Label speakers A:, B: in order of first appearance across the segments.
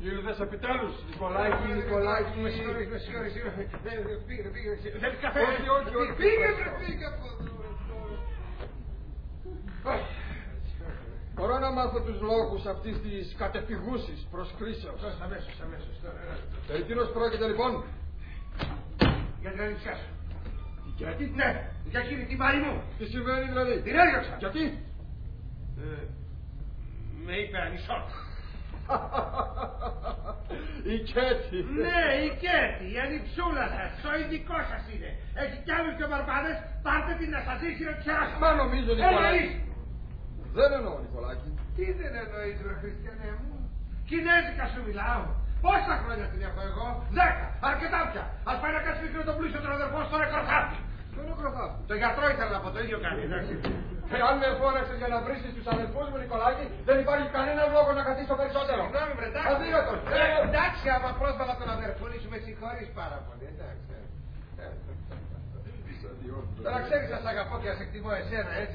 A: Ήρθες επιτέλους, Νικολάκη,
B: με συγχωρείς. Πήγε. Θέλεις καφέ?
A: Όχι.
B: Πήγε.
A: Μπορώ να μάθω τους λόγους αυτής της κατεπηγούσης προσκλήσεως.
B: Αμέσως.
A: Περί τίνος πρόκειται λοιπόν?
B: Για την ανιψιά σου.
A: Γιατί?
B: Ναι, για εκείνη τη Μαρή μου.
A: Τι συμβαίνει δηλαδή?
B: Την έδιωξα.
A: Γιατί?
B: Με είπε ανισόν.
A: Η Κέτη.
B: Ναι, η Κέτη, η ανιψούλα σας, ο ειδικός σας είναι. Έχει κι άλλους και μπαρμπάδες, πάρτε την να σας ζήσει να ξεράσουμε.
A: Μα νομίζω, Νικολάκη. Δεν εννοώ, Νικολάκη.
B: Τι δεν εννοείς, ρε Χριστιανέ μου? Κινέζικα σου μιλάω. Πόσα χρόνια την έχω εγώ? 10, αρκετά πια. Ας πάει να κάτσει μικρό το πλούσιο τον αδερφό στο νεκροφάτη.
A: Ποιο νεκροφάτη?
B: Το γιατρό ήθελα να πω, το ίδιο κάνει, εντάξει.
A: Αν με φώναξες για να βρίσκεις τους αδελφούς μου, Νικολάκη, δεν υπάρχει κανένας λόγος να καθίσω περισσότερο.
B: Συγγνώμη, βρε, εντάξει.
A: Αδύρωτος.
B: Εντάξει, άμα πρόσβαλα τον αδερφό σου, με συγχωρείς πάρα πολύ, εντάξει. Τώρα ξέρεις, σας αγαπώ και σας εκτιμώ εσένα, έτσι.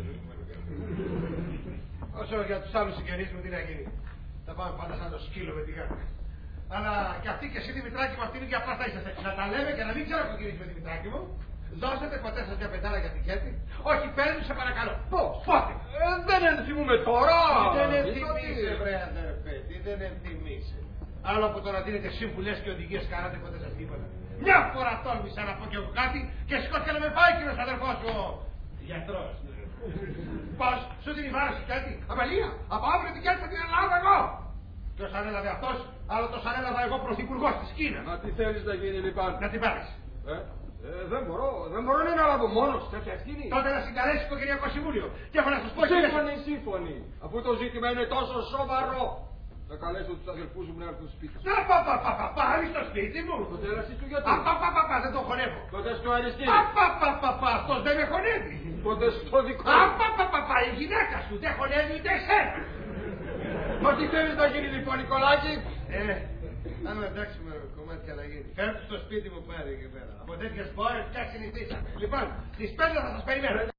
B: Όσο για τους άλλους συγγενείς μου, τι να γίνει. Θα πάμε πάντα σαν το σκύλο με τη γάτα. Αλλά και αυτή και εσύ, Δημητράκη μου, αυτήν και απλά θα είσαστε. Να τα λέμε και να μην ξέρω κοκκινήσει με Δημητράκη μου. Δώσετε ποτέ σας μια πεντάρα για την Κέτη? Όχι, παίρνει, σε παρακαλώ. Πώς? Πότε?
A: Δεν ενθυμούμε τώρα.
B: Δεν ενθυμίσαι, βρε αδερφέ, τι δεν ενθυμίσαι. Άλλο που τώρα δίνετε σύμβουλες και οδηγίες κάνατε ποτέ σας τίποτα. Μια φορά τόλμησα να πω και εγώ κάτι και σηκώθηκε να με πάει κύριος αδερφός μου. Γιατρός. Πώς, σου την βάραση κάτι? Αμελία, από αύριο την Κέτη θα την αναλάβω εγώ. Ποιος ανέλαβε αυτός, άλλο το ανέλαβα εγώ πρωθυπουργός της Κίνας.
A: Μα τι θέλεις να γίνει λοιπόν?
B: Να την πάρεις.
A: Δεν μπορώ να αναλάβω μόνος τέτοια ευθύνη.
B: Τότε να συγκαλέσει το Οικογενειακό Συμβούλιο. Και έχω να σας πω
A: Σύμφωνοι. Αφού το ζήτημα είναι τόσο σοβαρό. Θα καλέσω τους αδελφούς μου να έρθουν σπίτι σου.
B: Πάλι στο σπίτι μου.
A: Το τέλασι του γιατί?
B: Δεν τον χωνεύω.
A: Τότε στο αριστεί.
B: Αυτός δεν με χωνεύει.
A: Τότε στο δικό.
B: Η γυναίκα σου δεν χωνεύει ούτε εσένα.
A: Μα τι θέλεις να γίνει λοιπόν, Νικολάκη?
B: Αν εντάξει με κομμάτι να γίνει. Φέρτε στο σπίτι μου πάλι εκεί πέρα. Από τέτοιες πόρες πια συνηθίσαμε. Λοιπόν, στις 5 θα σας περιμένω.